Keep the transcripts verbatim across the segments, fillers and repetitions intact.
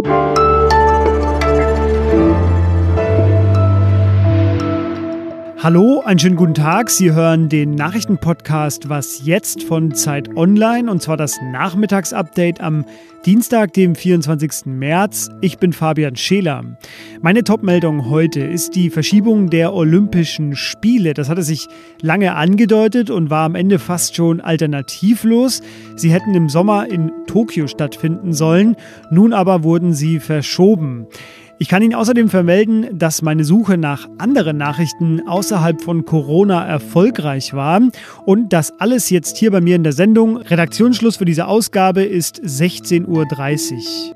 Hallo, einen schönen guten Tag. Sie hören den Nachrichtenpodcast Was jetzt von Zeit Online, und zwar das Nachmittagsupdate am Dienstag, dem vierundzwanzigsten März. Ich bin Fabian Scheler. Meine Topmeldung heute ist die Verschiebung der Olympischen Spiele. Das hatte sich lange angedeutet und war am Ende fast schon alternativlos. Sie hätten im Sommer in Tokio stattfinden sollen, nun aber wurden sie verschoben. Ich kann Ihnen außerdem vermelden, dass meine Suche nach anderen Nachrichten außerhalb von Corona erfolgreich war und das alles jetzt hier bei mir in der Sendung. Redaktionsschluss für diese Ausgabe ist sechzehn Uhr dreißig.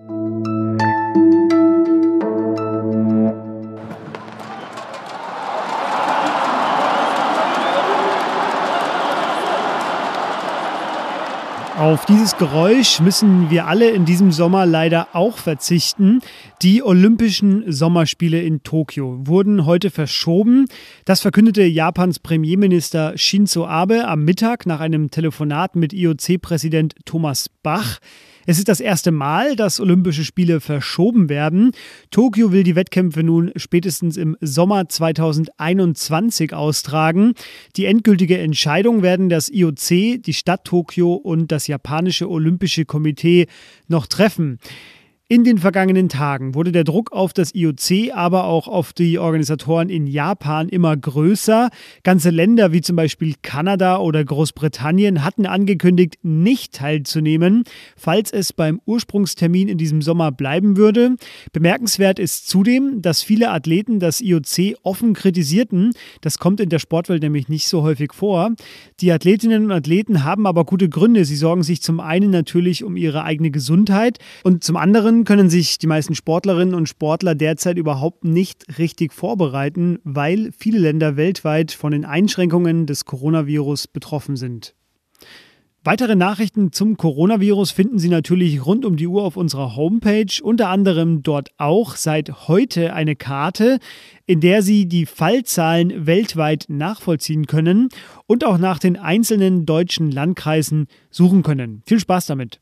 Auf dieses Geräusch müssen wir alle in diesem Sommer leider auch verzichten. Die Olympischen Sommerspiele in Tokio wurden heute verschoben. Das verkündete Japans Premierminister Shinzo Abe am Mittag nach einem Telefonat mit I O C-Präsident Thomas Bach. Es ist das erste Mal, dass Olympische Spiele verschoben werden. Tokio will die Wettkämpfe nun spätestens im Sommer zweitausendeinundzwanzig austragen. Die endgültige Entscheidung werden das I O C, die Stadt Tokio und das japanische Olympische Komitee noch treffen. In den vergangenen Tagen wurde der Druck auf das I O C, aber auch auf die Organisatoren in Japan immer größer. Ganze Länder wie zum Beispiel Kanada oder Großbritannien hatten angekündigt, nicht teilzunehmen, falls es beim Ursprungstermin in diesem Sommer bleiben würde. Bemerkenswert ist zudem, dass viele Athleten das I O C offen kritisierten. Das kommt in der Sportwelt nämlich nicht so häufig vor. Die Athletinnen und Athleten haben aber gute Gründe. Sie sorgen sich zum einen natürlich um ihre eigene Gesundheit und zum anderen können sich die meisten Sportlerinnen und Sportler derzeit überhaupt nicht richtig vorbereiten, weil viele Länder weltweit von den Einschränkungen des Coronavirus betroffen sind. Weitere Nachrichten zum Coronavirus finden Sie natürlich rund um die Uhr auf unserer Homepage, unter anderem dort auch seit heute eine Karte, in der Sie die Fallzahlen weltweit nachvollziehen können und auch nach den einzelnen deutschen Landkreisen suchen können. Viel Spaß damit!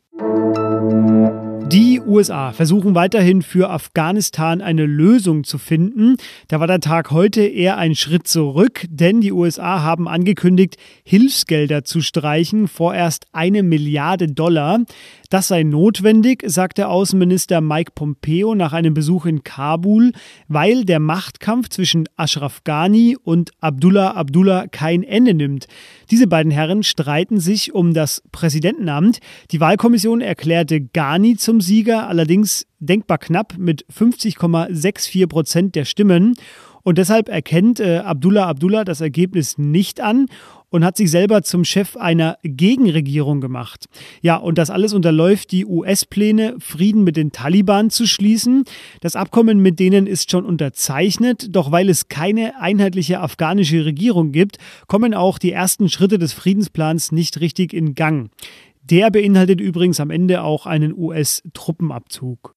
Die U S A versuchen weiterhin für Afghanistan eine Lösung zu finden. Da war der Tag heute eher ein Schritt zurück, denn die U S A haben angekündigt, Hilfsgelder zu streichen, vorerst eine Milliarde Dollar. Das sei notwendig, sagte Außenminister Mike Pompeo nach einem Besuch in Kabul, weil der Machtkampf zwischen Ashraf Ghani und Abdullah Abdullah kein Ende nimmt. Diese beiden Herren streiten sich um das Präsidentenamt. Die Wahlkommission erklärte Ghani zum Sieger, allerdings denkbar knapp mit fünfzig Komma vierundsechzig Prozent der Stimmen. Und deshalb erkennt äh, Abdullah Abdullah das Ergebnis nicht an und hat sich selber zum Chef einer Gegenregierung gemacht. Ja, und das alles unterläuft die U S-Pläne, Frieden mit den Taliban zu schließen. Das Abkommen mit denen ist schon unterzeichnet, doch weil es keine einheitliche afghanische Regierung gibt, kommen auch die ersten Schritte des Friedensplans nicht richtig in Gang. Der beinhaltet übrigens am Ende auch einen U S-Truppenabzug.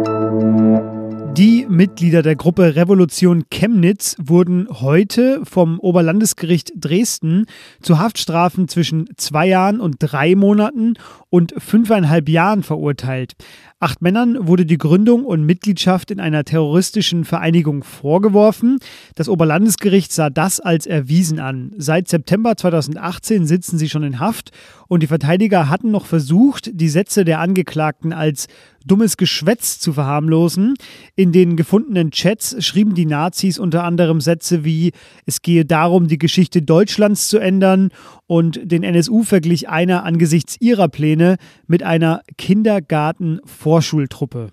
Die Mitglieder der Gruppe Revolution Chemnitz wurden heute vom Oberlandesgericht Dresden zu Haftstrafen zwischen zwei Jahren und drei Monaten und fünfeinhalb Jahren verurteilt. Acht Männern wurde die Gründung und Mitgliedschaft in einer terroristischen Vereinigung vorgeworfen. Das Oberlandesgericht sah das als erwiesen an. Seit September zweitausendachtzehn sitzen sie schon in Haft und die Verteidiger hatten noch versucht, die Sätze der Angeklagten als dummes Geschwätz zu verharmlosen. In den gefundenen Chats schrieben die Nazis unter anderem Sätze wie: Es gehe darum, die Geschichte Deutschlands zu ändern, und den N S U verglich einer angesichts ihrer Pläne mit einer Kindergarten-Vorschultruppe.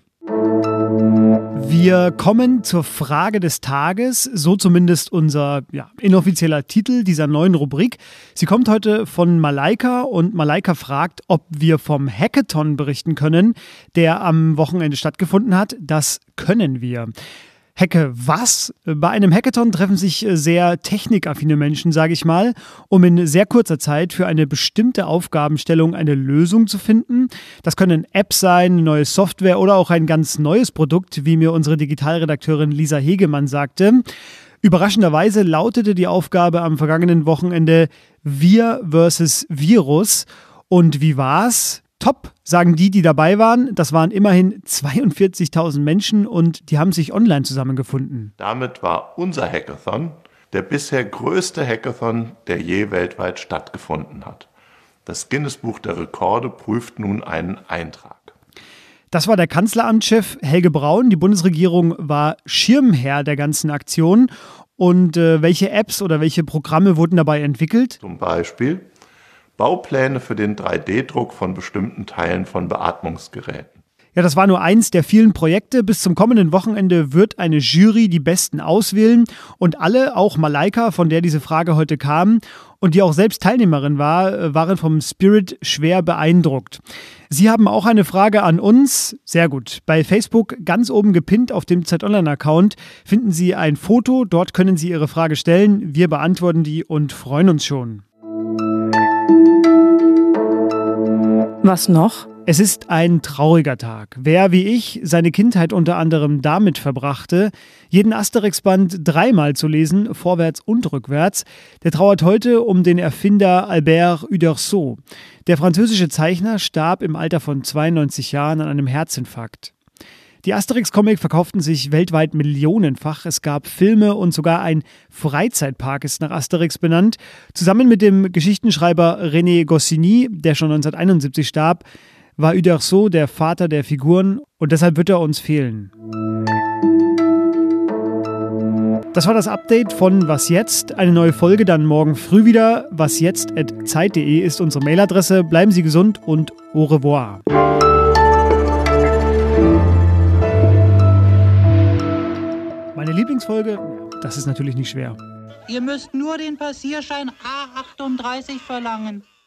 Wir kommen zur Frage des Tages, so zumindest unser ja, inoffizieller Titel dieser neuen Rubrik. Sie kommt heute von Malaika und Malaika fragt, ob wir vom Hackathon berichten können, der am Wochenende stattgefunden hat. Das können wir. Hacke was? Bei einem Hackathon treffen sich sehr technikaffine Menschen, sage ich mal, um in sehr kurzer Zeit für eine bestimmte Aufgabenstellung eine Lösung zu finden. Das können Apps sein, neue Software oder auch ein ganz neues Produkt, wie mir unsere Digitalredakteurin Lisa Hegemann sagte. Überraschenderweise lautete die Aufgabe am vergangenen Wochenende Wir versus Virus. Und wie war's? Top, sagen die, die dabei waren. Das waren immerhin zweiundvierzigtausend Menschen und die haben sich online zusammengefunden. Damit war unser Hackathon der bisher größte Hackathon, der je weltweit stattgefunden hat. Das Guinness-Buch der Rekorde prüft nun einen Eintrag. Das war der Kanzleramtschef Helge Braun. Die Bundesregierung war Schirmherr der ganzen Aktion. Und äh, welche Apps oder welche Programme wurden dabei entwickelt? Zum Beispiel Baupläne für den drei D Druck von bestimmten Teilen von Beatmungsgeräten. Ja, das war nur eins der vielen Projekte. Bis zum kommenden Wochenende wird eine Jury die Besten auswählen. Und alle, auch Malaika, von der diese Frage heute kam und die auch selbst Teilnehmerin war, waren vom Spirit schwer beeindruckt. Sie haben auch eine Frage an uns. Sehr gut. Bei Facebook ganz oben gepinnt auf dem Z-Online-Account finden Sie ein Foto. Dort können Sie Ihre Frage stellen. Wir beantworten die und freuen uns schon. Was noch? Es ist ein trauriger Tag. Wer wie ich seine Kindheit unter anderem damit verbrachte, jeden Asterix-Band dreimal zu lesen, vorwärts und rückwärts, der trauert heute um den Erfinder Albert Uderzo. Der französische Zeichner starb im Alter von zweiundneunzig Jahren an einem Herzinfarkt. Die Asterix-Comic verkauften sich weltweit millionenfach. Es gab Filme und sogar ein Freizeitpark ist nach Asterix benannt. Zusammen mit dem Geschichtenschreiber René Goscinny, der schon neunzehnhunderteinundsiebzig starb, war Uderzo der Vater der Figuren und deshalb wird er uns fehlen. Das war das Update von Was Jetzt? Eine neue Folge dann morgen früh wieder. wasjetzt at zeit punkt de ist unsere Mailadresse. Bleiben Sie gesund und au revoir. Meine Lieblingsfolge? Das ist natürlich nicht schwer. Ihr müsst nur den Passierschein A achtunddreißig verlangen.